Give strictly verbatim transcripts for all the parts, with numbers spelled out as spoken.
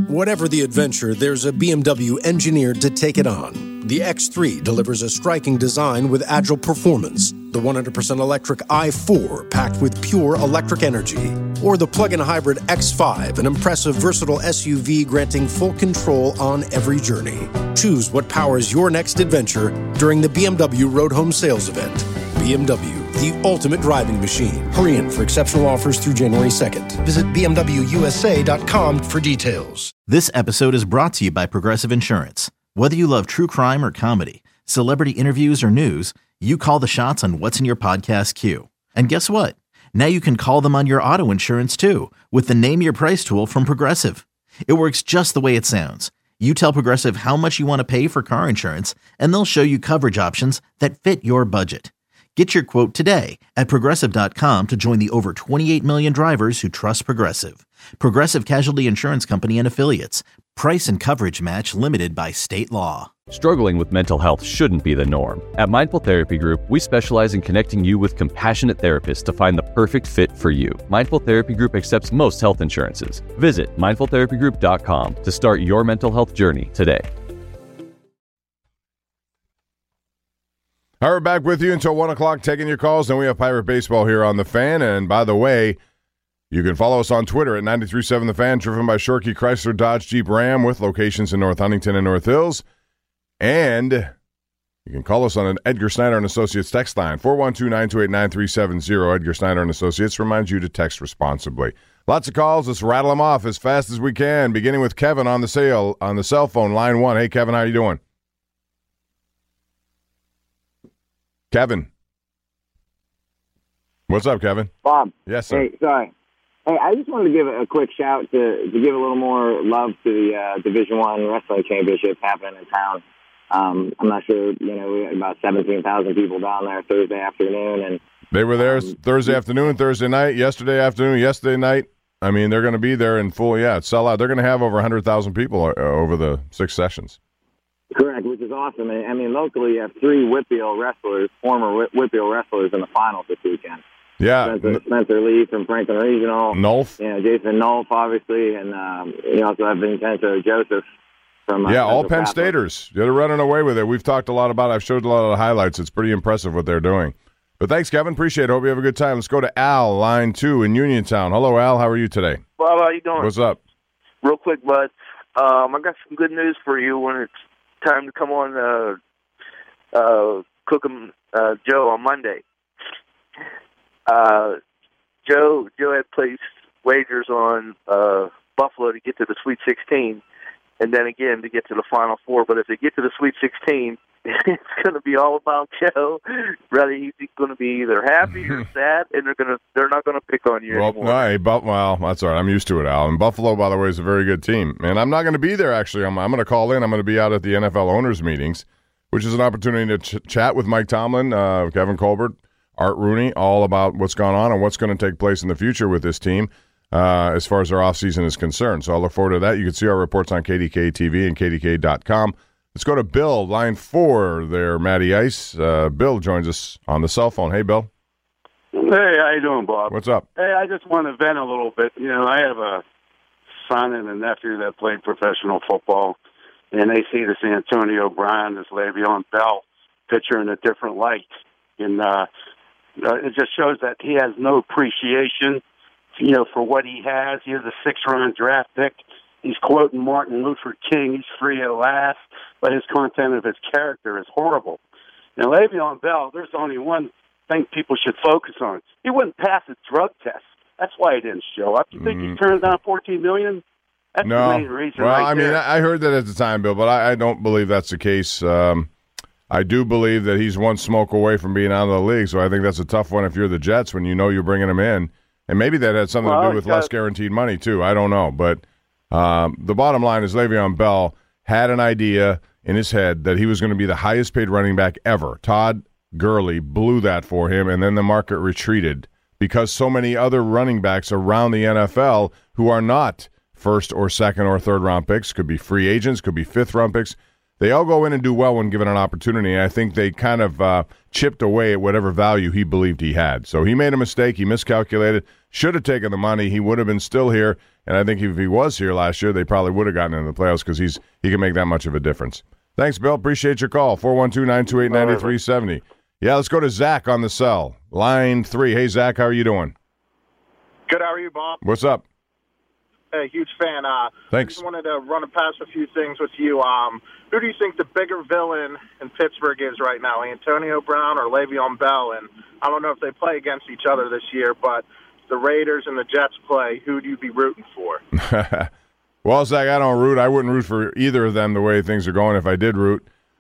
Whatever the adventure, there's a B M W engineered to take it on. The X three delivers a striking design with agile performance. The one hundred percent electric i four, packed with pure electric energy. Or the plug-in hybrid X five, an impressive, versatile S U V granting full control on every journey. Choose what powers your next adventure during the B M W Road Home Sales Event. B M W, the ultimate driving machine. Hurry in for exceptional offers through January second. Visit b m w u s a dot com for details. This episode is brought to you by Progressive Insurance. Whether you love true crime or comedy, celebrity interviews or news, you call the shots on what's in your podcast queue. And guess what? Now you can call them on your auto insurance too with the Name Your Price tool from Progressive. It works just the way it sounds. You tell Progressive how much you want to pay for car insurance, and they'll show you coverage options that fit your budget. Get your quote today at Progressive dot com to join the over twenty-eight million drivers who trust Progressive. Progressive Casualty Insurance Company and Affiliates. Price and coverage match limited by state law. Struggling with mental health shouldn't be the norm. At Mindful Therapy Group, we specialize in connecting you with compassionate therapists to find the perfect fit for you. Mindful Therapy Group accepts most health insurances. Visit mindful therapy group dot com to start your mental health journey today. All right, we're back with you until one o'clock, taking your calls. Then we have Pirate Baseball here on The Fan. And by the way, you can follow us on Twitter at ninety-three point seven The Fan, driven by Shorkey Chrysler Dodge Jeep Ram with locations in North Huntington and North Hills. And you can call us on an Edgar Snyder and Associates text line, four one two, nine two eight, nine three seven zero. Edgar Snyder and Associates reminds you to text responsibly. Lots of calls. Let's rattle them off as fast as we can, beginning with Kevin on the sale on the cell phone, line one. Hey, Kevin, how you doing? Kevin. What's up, Kevin? Bob. Yes, sir. Hey, sorry. Hey, I just wanted to give a quick shout to, to give a little more love to the uh, Division One Wrestling Championship happening in town. Um, I'm not sure, you know, we had about seventeen thousand people down there Thursday afternoon. And they were there um, Thursday afternoon, Thursday night, yesterday afternoon, yesterday night. I mean, they're going to be there in full, yeah, sell out. They're going to have over one hundred thousand people uh, over the six sessions. Correct, which is awesome. I mean, locally you have three Whitfield wrestlers, former Whitfield wrestlers in the finals this weekend. Yeah. Spencer, Spencer Lee from Franklin Regional. Nolf. You know, Jason Nolf, obviously, and um, you also have Vincenzo Joseph from uh, Yeah, all Central Penn Catholic. Staters. They're running away with it. We've talked a lot about it. I've showed a lot of the highlights. It's pretty impressive what they're doing. But thanks, Kevin. Appreciate it. Hope you have a good time. Let's go to Al, line two in Uniontown. Hello, Al. How are you today? Bob, how you doing? What's up? Real quick, bud. Um, I got some good news for you when it's time to come on uh, uh, Cook 'em uh, Joe on Monday. Uh, Joe Joe had placed wagers on uh, Buffalo to get to the Sweet sixteen, and then again to get to the Final Four. But if they get to the Sweet sixteen, it's going to be all about Joe. Whether he's going to be either happy or sad, and they're going to they're not going to pick on you well, anymore. No, hey, but, well, that's all right. I'm used to it, Al. And Buffalo, by the way, is a very good team. And I'm not going to be there, actually. I'm, I'm going to call in. I'm going to be out at the N F L owners' meetings, which is an opportunity to ch- chat with Mike Tomlin, uh, Kevin Colbert, Art Rooney, all about what's gone on and what's going to take place in the future with this team uh, as far as their offseason is concerned. So I'll look forward to that. You can see our reports on K D K T V and K D K dot com. Let's go to Bill, line four there, Matty Ice. Uh, Bill joins us on the cell phone. Hey, Bill. Hey, how you doing, Bob? What's up? Hey, I just want to vent a little bit. You know, I have a son and a nephew that played professional football, and they see this Antonio Brown, this Le'Veon Bell pitcher in a different light. And uh, it just shows that he has no appreciation, you know, for what he has. He has a six-round draft pick. He's quoting Martin Luther King. He's free at last, but his content of his character is horrible. Now, Le'Veon Bell, there's only one thing people should focus on. He wouldn't pass a drug test. That's why he didn't show up. You think mm. he turned down fourteen million dollars? That's no. the main reason. Well, right I mean, there. I heard that at the time, Bill, but I, I don't believe that's the case. Um, I do believe that he's one smoke away from being out of the league, so I think that's a tough one if you're the Jets when you know you're bringing him in. And maybe that had something well, to do with less guaranteed money, too. I don't know. But um, the bottom line is Le'Veon Bell had an idea in his head that he was going to be the highest paid running back ever. Todd Gurley blew that for him, and then the market retreated because so many other running backs around the N F L who are not first or second or third round picks, could be free agents, could be fifth round picks, they all go in and do well when given an opportunity. And I think they kind of uh, chipped away at whatever value he believed he had. So he made a mistake. He miscalculated. Should have taken the money. He would have been still here. And I think if he was here last year, they probably would have gotten into the playoffs because he's he can make that much of a difference. Thanks, Bill. Appreciate your call. four one two, nine two eight, nine three seven zero. Yeah, let's go to Zach on the cell. Line three. Hey, Zach, how are you doing? Good. How are you, Bob? What's up? Hey, huge fan. Uh, Thanks. I just wanted to run past a few things with you. Um, who do you think the bigger villain in Pittsburgh is right now, Antonio Brown or Le'Veon Bell? And I don't know if they play against each other this year, but the Raiders and the Jets play. Who do you be rooting for? Well, Zach, I don't root. I wouldn't root for either of them the way things are going if I did root.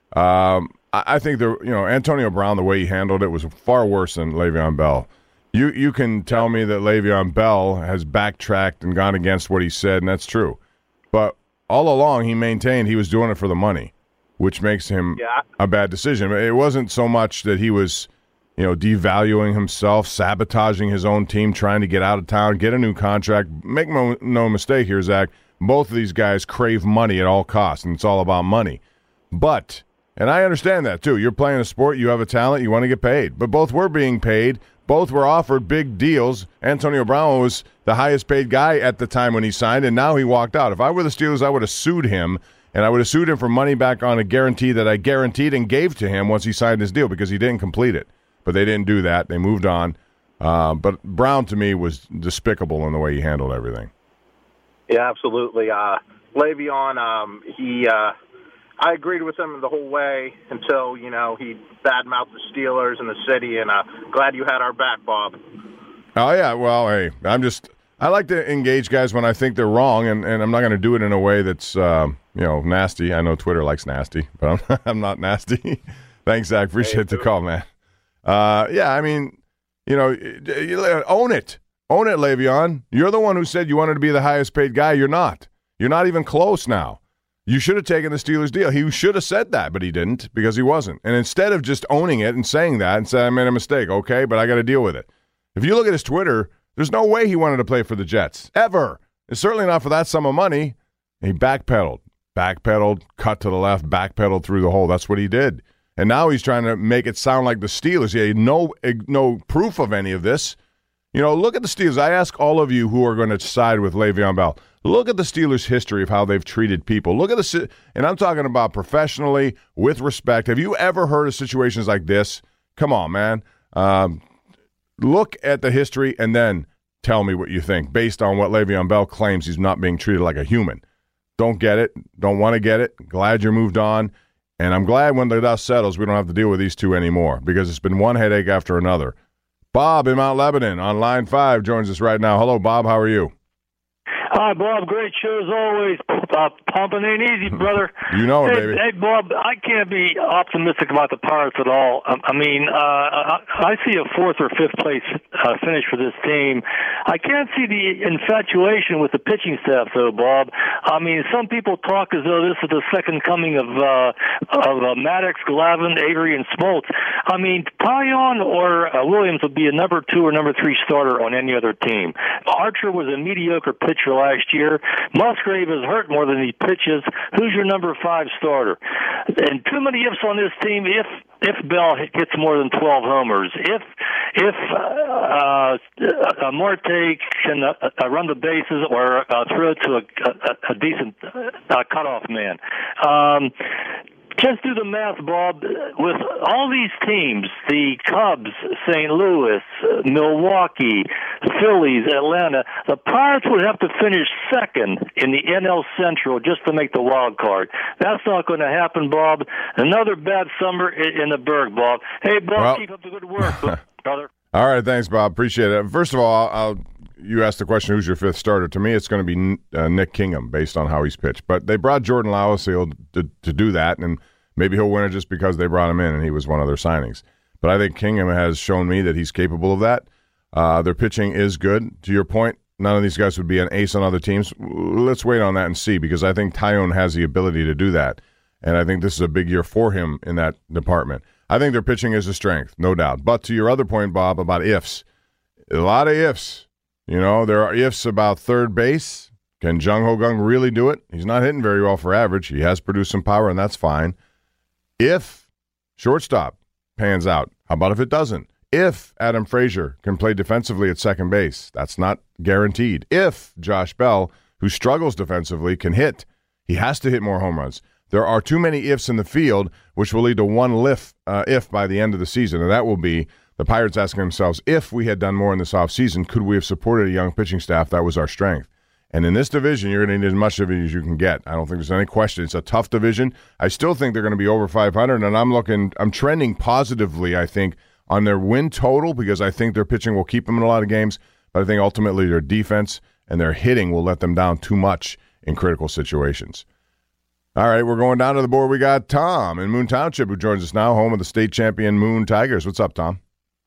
Um, I, I think the you know Antonio Brown, the way he handled it was far worse than Le'Veon Bell. You you can tell me that Le'Veon Bell has backtracked and gone against what he said, and that's true. But all along, he maintained he was doing it for the money, which makes him yeah. a bad decision. It wasn't so much that he was, you know, devaluing himself, sabotaging his own team, trying to get out of town, get a new contract. Make no, no mistake here, Zach. Both of these guys crave money at all costs, and it's all about money. But, and I understand that too. You're playing a sport, you have a talent, you want to get paid. But both were being paid. Both were offered big deals. Antonio Brown was the highest paid guy at the time when he signed, and now he walked out. If I were the Steelers, I would have sued him, and I would have sued him for money back on a guarantee that I guaranteed and gave to him once he signed his deal because he didn't complete it. But they didn't do that. They moved on. Uh, but Brown, to me, was despicable in the way he handled everything. Yeah, absolutely. Uh, Le'Veon, um, he, uh, I agreed with him the whole way until, you know, he badmouthed the Steelers and the city, and uh, glad you had our back, Bob. Oh, yeah. Well, hey, I'm just – I like to engage guys when I think they're wrong, and, and I'm not going to do it in a way that's, uh, you know, nasty. I know Twitter likes nasty, but I'm, I'm not nasty. Thanks, Zach. Appreciate hey, the call, man. Uh, yeah, I mean, you know, own it. Own it, Le'Veon. You're the one who said you wanted to be the highest paid guy. You're not. You're not even close now. You should have taken the Steelers deal. He should have said that, but he didn't because he wasn't. And instead of just owning it and saying that and saying, I made a mistake, okay, but I got to deal with it. If you look at his Twitter, there's no way he wanted to play for the Jets, ever. It's certainly not for that sum of money. He backpedaled, backpedaled, cut to the left, backpedaled through the hole. That's what he did. And now he's trying to make it sound like the Steelers. He had no, no proof of any of this. You know, look at the Steelers. I ask all of you who are going to side with Le'Veon Bell, look at the Steelers' history of how they've treated people. Look at the, and I'm talking about professionally, with respect. Have you ever heard of situations like this? Come on, man. Um, look at the history and then tell me what you think based on what Le'Veon Bell claims he's not being treated like a human. Don't get it. Don't want to get it. Glad you moved on. And I'm glad when the dust settles, we don't have to deal with these two anymore because it's been one headache after another. Bob in Mount Lebanon on line five joins us right now. Hello, Bob. How are you? Hi, Bob. Great show as always. Uh, pumping ain't easy, brother. You know it, hey, baby. Hey, Bob, I can't be optimistic about the Pirates at all. I, I mean, uh, I, I see a fourth or fifth place uh, finish for this team. I can't see the infatuation with the pitching staff, though, Bob. I mean, some people talk as though this is the second coming of uh, of uh, Maddox, Glavine, Avery, and Smoltz. I mean, Taillon or uh, Williams would be a number two or number three starter on any other team. Archer was a mediocre pitcher last year. Musgrave is hurt more than he pitches. Who's your number five starter? And too many ifs on this team. If if Bell hits more than twelve homers, if if uh, uh, Marte can uh, run the bases or uh, throw it to a, a, a decent uh, cutoff man. Um, Just do the math, Bob. With all these teams, the Cubs, Saint Louis, Milwaukee, Phillies, Atlanta, the Pirates would have to finish second in the N L Central just to make the wild card. That's not going to happen, Bob. Another bad summer in the Berg, Bob. Hey, Bob, well, keep up the good work, brother. All right, thanks, Bob. Appreciate it. First of all, I'll, you asked the question, who's your fifth starter? To me, it's going to be uh, Nick Kingham based on how he's pitched. But they brought Jordan Lausiel to, to do that, and maybe he'll win it just because they brought him in and he was one of their signings. But I think Kingham has shown me that he's capable of that. Uh, their pitching is good. To your point, none of these guys would be an ace on other teams. Let's wait on that and see, because I think Taillon has the ability to do that. And I think this is a big year for him in that department. I think their pitching is a strength, no doubt. But to your other point, Bob, about ifs, a lot of ifs. You know, there are ifs about third base. Can Jung Ho Kang really do it? He's not hitting very well for average. He has produced some power, and that's fine. If shortstop pans out, how about if it doesn't? if Adam Frazier can play defensively at second base. That's not guaranteed. If Josh Bell, who struggles defensively, can hit, he has to hit more home runs. There are too many ifs in the field, which will lead to one lift, uh, if by the end of the season, and that will be the Pirates asking themselves, if we had done more in this offseason, could we have supported a young pitching staff? That was our strength. And in this division, you're going to need as much of it as you can get. I don't think there's any question. It's a tough division. I still think they're going to be over five hundred, and I'm looking, I'm trending positively, I think, on their win total, because I think their pitching will keep them in a lot of games, but I think ultimately their defense and their hitting will let them down too much in critical situations. All right, we're going down to the board. We got Tom in Moon Township, who joins us now, home of the state champion Moon Tigers. What's up, Tom?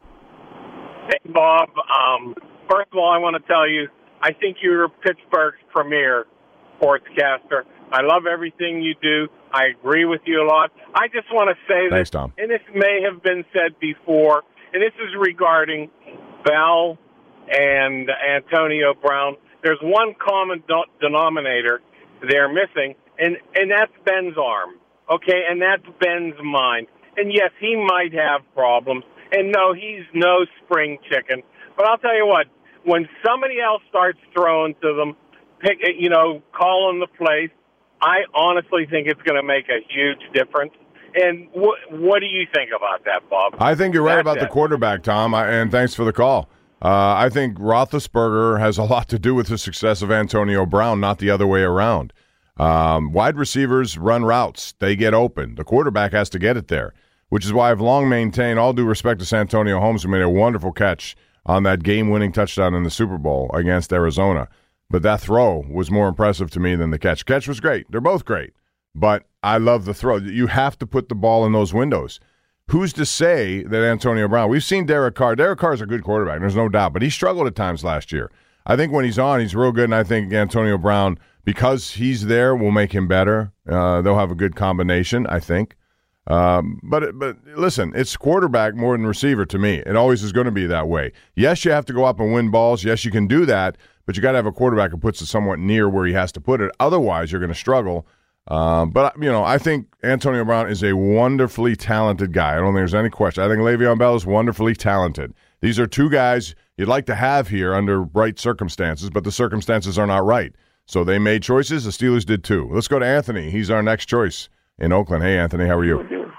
Hey, Bob. Um, first of all, I want to tell you, I think you're Pittsburgh's premier sportscaster. I love everything you do. I agree with you a lot. I just want to say Thanks, that, Tom. and this may have been said before, and this is regarding Bell and Antonio Brown. There's one common do- denominator they're missing, and, and that's Ben's arm, okay? And that's Ben's mind. And, yes, he might have problems. And, no, he's no spring chicken. But I'll tell you what, when somebody else starts throwing to them, pick, you know, calling the plays, I honestly think it's going to make a huge difference. And wh- what do you think about that, Bob? I think you're right That's about it. the quarterback, Tom, I, and thanks for the call. Uh, I think Roethlisberger has a lot to do with the success of Antonio Brown, not the other way around. Um, wide receivers run routes. They get open. The quarterback has to get it there, which is why I've long maintained, all due respect to Santonio Holmes, who made a wonderful catch on that game-winning touchdown in the Super Bowl against Arizona. But that throw was more impressive to me than the catch. Catch was great. They're both great. But I love the throw. You have to put the ball in those windows. Who's to say that Antonio Brown – we've seen Derek Carr. Derek Carr is a good quarterback, there's no doubt, but he struggled at times last year. I think when he's on, he's real good, and I think Antonio Brown, because he's there, will make him better. Uh, they'll have a good combination, I think. Um, but but listen, it's quarterback more than receiver to me. It always is going to be that way. Yes, you have to go up and win balls. Yes, you can do that, but you got to have a quarterback who puts it somewhat near where he has to put it. Otherwise, you're going to struggle. Um, but, you know, I think Antonio Brown is a wonderfully talented guy. I don't think there's any question. I think Le'Veon Bell is wonderfully talented. These are two guys you'd like to have here under right circumstances, but the circumstances are not right. So they made choices. The Steelers did too. Let's go to Anthony. He's our next choice in Oakland. Hey, Anthony, how are you?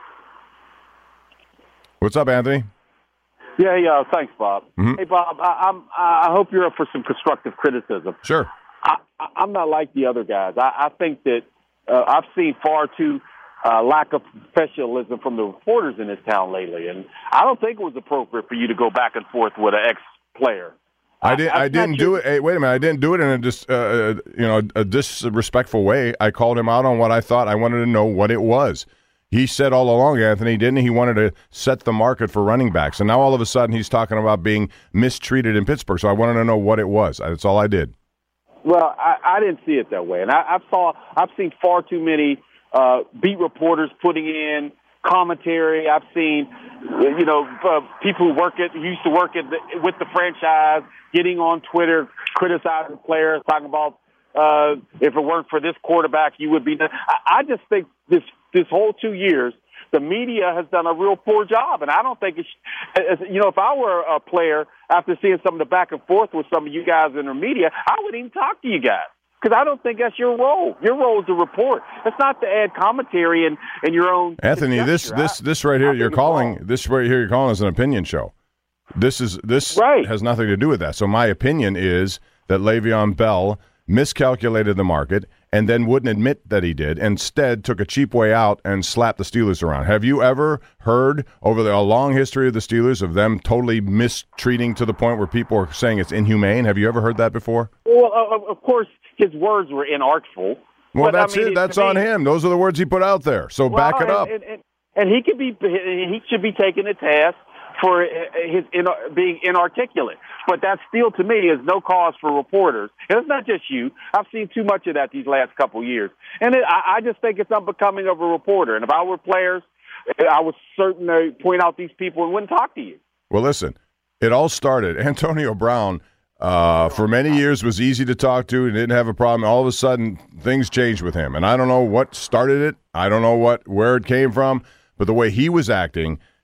What's up, Anthony? Yeah, yeah. Thanks, Bob. Mm-hmm. Hey, Bob. I, I'm. I hope you're up for some constructive criticism. Sure. I, I, I'm not like the other guys. I, I think that uh, I've seen far too uh, lack of professionalism from the reporters in this town lately, and I don't think it was appropriate for you to go back and forth with an ex-player. I didn't. I, I didn't do it. Hey, wait a minute. I didn't do it in a dis, uh, you know, a disrespectful way. I called him out on what I thought. I wanted to know what it was. He said all along, Anthony, didn't he? He wanted to set the market for running backs, and now all of a sudden he's talking about being mistreated in Pittsburgh. So I wanted to know what it was. That's all I did. Well, I, I didn't see it that way, and I, I've saw I've seen far too many uh, beat reporters putting in commentary. I've seen, you know, uh, people who work at who used to work at the, with the franchise getting on Twitter criticizing players, talking about uh, if it weren't for this quarterback, you would be. I, I just think this this whole two years, the media has done a real poor job, and I don't think it's, you know, if I were a player after seeing some of the back and forth with some of you guys in the media, I wouldn't even talk to you guys because I don't think that's your role. Your role is to report. It's not to add commentary and, and your own. Anthony, this this this right here, you're calling this right here, you're calling is an opinion show. This is this right. has nothing to do with that. So my opinion is that Le'Veon Bell miscalculated the market and then wouldn't admit that he did. Instead, took a cheap way out and slapped the Steelers around. Have you ever heard over the, a long history of the Steelers of them totally mistreating to the point where people are saying it's inhumane? Have you ever heard that before? Well, uh, of course, his words were inartful. Well, but, that's I mean, it. That's me, on him. Those are the words he put out there. So well, back it and, up. And, and, and he could be he should be taken to task for his in, being inarticulate. But that still, to me, is no cause for reporters. And it's not just you. I've seen too much of that these last couple of years. And it, I, I just think it's unbecoming of a reporter. And if I were players, I would certainly point out these people and wouldn't talk to you. Well, listen, it all started. Antonio Brown, uh, for many years, was easy to talk to and didn't have a problem. All of a sudden, things changed with him. And I don't know what started it. I don't know what where it came from. But the way he was acting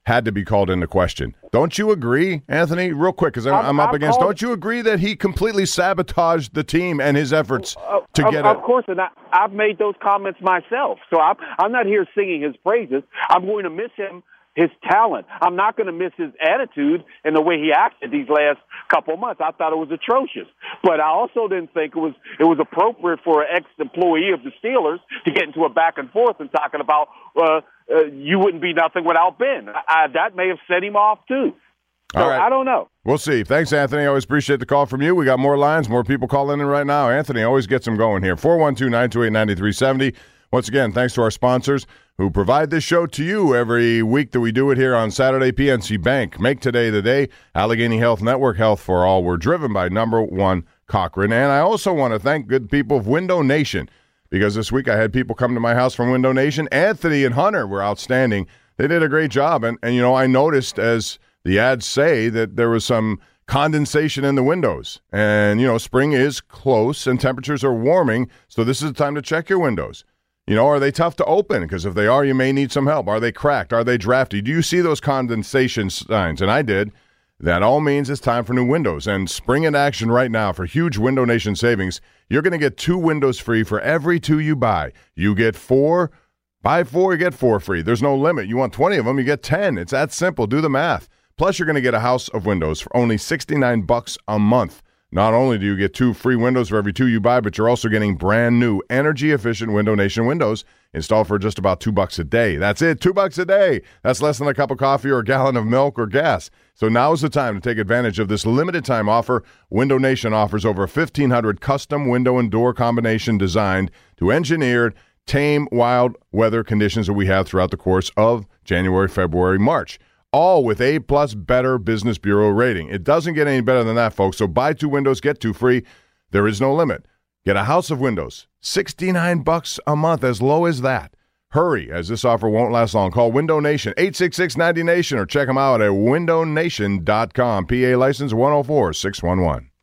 had to be called into question. Don't you agree, Anthony? Real quick, because I'm, I'm up I've against. called, don't you agree that he completely sabotaged the team and his efforts uh, to of, get Of it? course, and I, I've made those comments myself. So I'm, I'm not here singing his praises. I'm going to miss him, his talent. I'm not going to miss his attitude and the way he acted these last couple of months. I thought it was atrocious. But I also didn't think it was it was appropriate for an ex-employee of the Steelers to get into a back and forth and talking about uh, uh, you wouldn't be nothing without Ben. I, I, that may have set him off, too. So All right. I don't know. We'll see. Thanks, Anthony. I always appreciate the call from you. We got more lines, more people calling in right now. Anthony always gets them going here. four one two, nine two eight, nine three seven zero. Once again, thanks to our sponsors who provide this show to you every week that we do it here on Saturday. P N C Bank. Make today the day. Allegheny Health Network. Health for all. We're driven by number one Cochrane. And I also want to thank good people of Window Nation, because this week I had people come to my house from Window Nation. Anthony and Hunter were outstanding. They did a great job. And, and you know, I noticed, as the ads say, that there was some condensation in the windows. And, you know, spring is close and temperatures are warming, so this is the time to check your windows. You know, are they tough to open? Because if they are, you may need some help. Are they cracked? Are they drafty? Do you see those condensation signs? And I did. That all means it's time for new windows. And spring in action right now for huge Window Nation savings. You're going to get two windows free for every two you buy. You get four. Buy four, you get four free. There's no limit. You want twenty of them, you get ten. It's that simple. Do the math. Plus, you're going to get a house of windows for only sixty-nine bucks a month. Not only do you get two free windows for every two you buy, but you're also getting brand new energy-efficient Window Nation windows installed for just about two bucks a day. That's it, two bucks a day. That's less than a cup of coffee or a gallon of milk or gas. So now is the time to take advantage of this limited-time offer. Window Nation offers over fifteen hundred custom window and door combination designed to engineer tame wild weather conditions that we have throughout the course of January, February, March. All with A-plus Better Business Bureau rating. It doesn't get any better than that, folks. So buy two windows, get two free. There is no limit. Get a house of windows. sixty-nine bucks a month, as low as that. Hurry, as this offer won't last long. Call Window Nation, eight six six, ninety Nation, or check them out at window nation dot com. P A license one oh four six one one.